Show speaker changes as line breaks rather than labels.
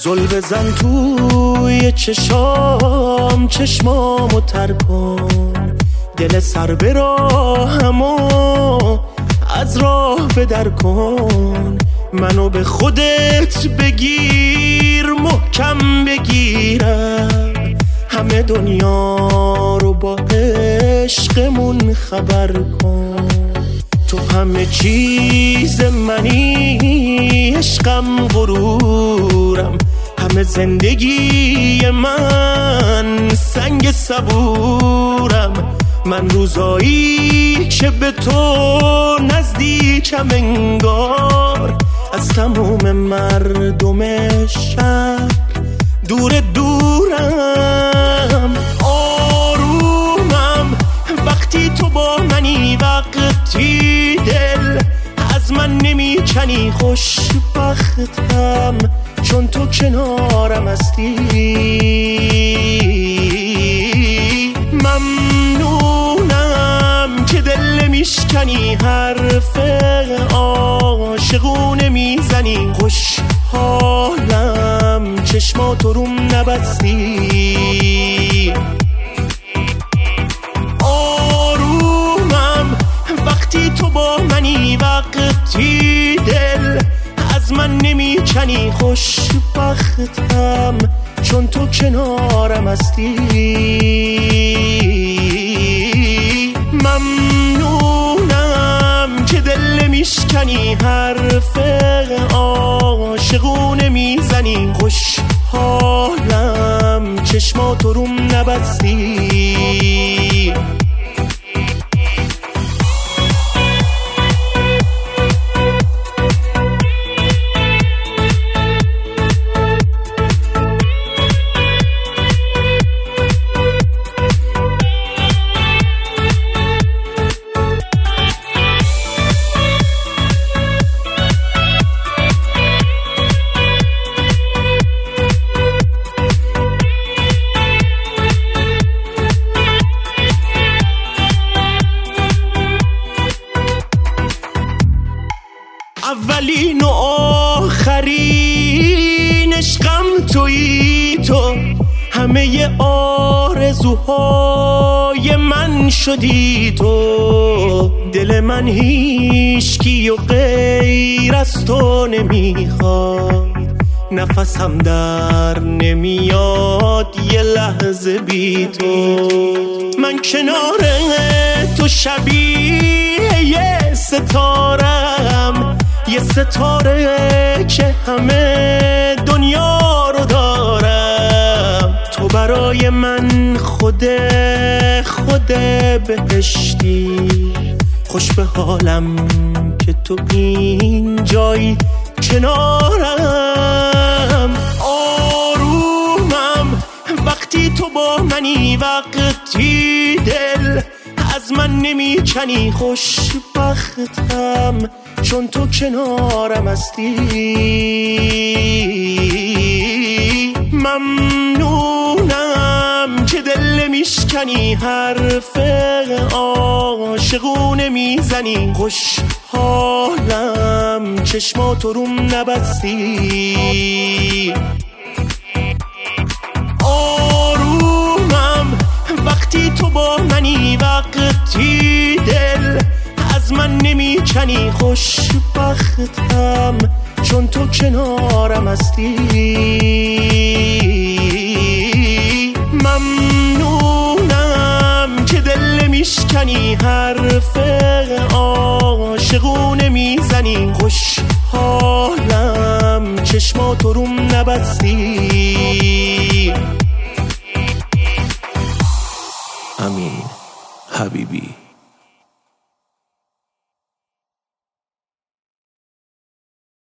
زل بزن توی چشام، چشمامو تر کن، دل سر به راهمو از راه بدر کن. منو به خودت بگیر، محکم بگیرم، همه دنیا رو با عشقمون خبر کن. تو همه چیز منی، عشقم غرورم، همه زندگی من سنگ صبورم. من روزایی که به تو نزدیکم انگار، از تموم مردم شهر دور دورم. آرومم وقتی تو با منی، وقتی دل از من نمیکنی. خوشبختم چون تو کنارم هستی. ممنونم که دل میشکنی، حرف عاشقونه میزنی. خوشحالم چشماتو روم نبستی. آرومم وقتی تو با منی، وقتی دل از من نمیکنی. خوشبختم چون تو کنارم هستی. ممنونم که دل میشکنی، حرف عاشقونه میزنی. خوشحالم چشماتو روم نبستی. اولین و آخرین عشقم تویی تو، همه آرزوهای من شدی تو. دل من هیچکی و غیر از تو نمیخواد، نفسم در نمیاد یه لحظه بی تو. من کنار تو شبیه یه ستارم، یه ستاره که همه دنیا رو دارم. تو برای من خود بهشتی، خوش به حالم که تو اینجایی کنارم. آرومم وقتی تو با منی، وقتی دل از من نمیکنی. خوشبختم چون تو کنارم هستی. ممنونم که دل میشکنی، حرف عاشقونه میزنی. خوشحالم چشماتو روم نبستی. آرومم وقتی تو با منی، وقتی دل از من نمیکنی. خوشبختم چون تو کنارم هستی. ممنونم که دل میشکنی، حرف عاشقونه میزنی. خوشحالم چشماتو روم نبستی. امین حبیبی.